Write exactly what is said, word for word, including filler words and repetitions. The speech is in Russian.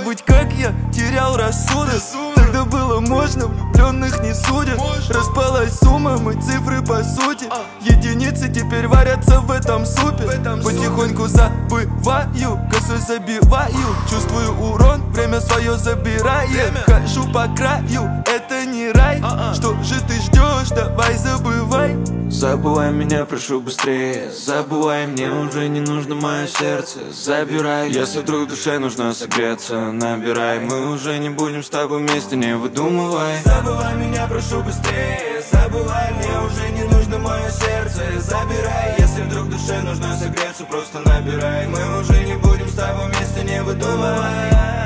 быть как я, терял рассудок. Тогда было можно, влюбленных не судят. Распалась сумма, мы цифры по сути. Единицы теперь варятся в этом супе. Потихоньку забываю, косой забиваю. Чувствую урон, время свое забирает. Хожу по краю, это не рай. Что же ты ждешь, давай забывай. Забывай меня, прошу быстрее. Забывай, мне уже не нужно мое сердце. Забирай, если вдруг душе нужно согреться. Набирай, мы уже не будем с тобой вместе, не выдумывай. Забывай меня, прошу быстрее. Забывай, мне уже не нужно мое сердце. Забирай, если вдруг душе нужно согреться, просто набирай. Мы уже не будем с тобой вместе, не выдумывай.